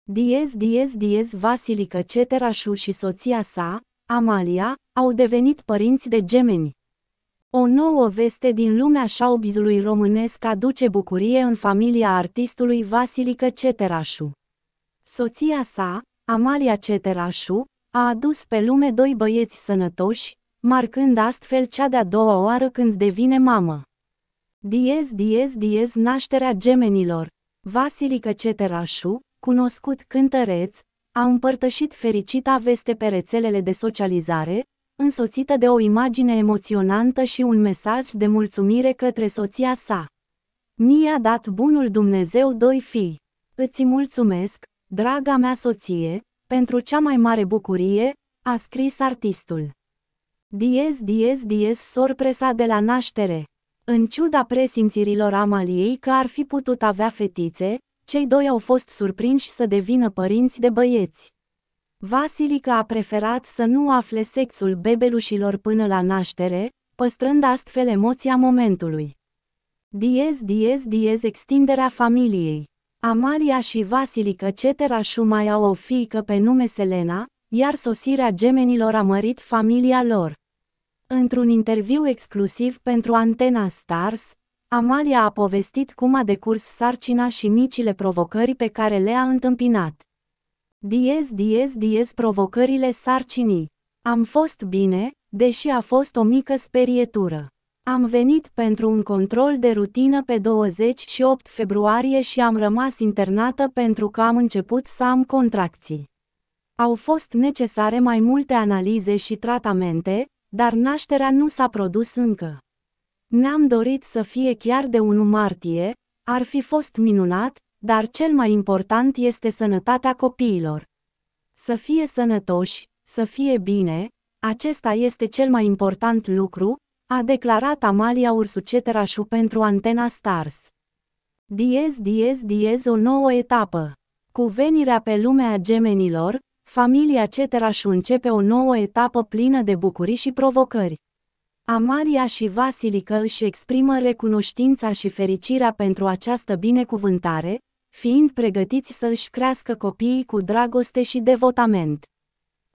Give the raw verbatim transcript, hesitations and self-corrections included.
Diez Diez Diez Vasilică Ceterașu și soția sa, Amalia, au devenit părinți de gemeni. O nouă veste din lumea showbizului românesc aduce bucurie în familia artistului Vasilică Ceterașu. Soția sa, Amalia Ceterașu, a adus pe lume doi băieți sănătoși, marcând astfel cea de-a doua oară când devine mamă. Diez Diez Diez Nașterea gemenilor. Vasilică Ceterașu, cunoscut cântăreț, a împărtășit fericita veste pe rețelele de socializare, însoțită de o imagine emoționantă și un mesaj de mulțumire către soția sa. Mi-a dat bunul Dumnezeu doi fii. Îți mulțumesc, draga mea soție, pentru cea mai mare bucurie, a scris artistul. Diez Diez Diez sorpresa de la naștere. În ciuda presimțirilor Amaliei că ar fi putut avea fetițe, cei doi au fost surprinși să devină părinți de băieți. Vasilică a preferat să nu afle sexul bebelușilor până la naștere, păstrând astfel emoția momentului. Diez Diez Diez extinderea familiei. Amalia și Vasilică Ceterașu mai au o fiică pe nume Selena, iar sosirea gemenilor a mărit familia lor. Într-un interviu exclusiv pentru Antena Stars, Amalia a povestit cum a decurs sarcina și micile provocări pe care le-a întâmpinat. Diez Diez Diez provocările sarcinii. Am fost bine, deși a fost o mică sperietură. Am venit pentru un control de rutină pe douăzeci și opt februarie și am rămas internată pentru că am început să am contracții. Au fost necesare mai multe analize și tratamente, dar nașterea nu s-a produs încă. Ne-am dorit să fie chiar de unu martie, ar fi fost minunat, dar cel mai important este sănătatea copiilor. Să fie sănătoși, să fie bine, acesta este cel mai important lucru, a declarat Amalia Ursu Ceterașu pentru Antena Stars. Diez Diez Diez o nouă etapă. Cu venirea pe lume a gemenilor, familia Ceterașu începe o nouă etapă plină de bucurii și provocări. Amalia și Vasilică își exprimă recunoștința și fericirea pentru această binecuvântare, fiind pregătiți să își crească copiii cu dragoste și devotament.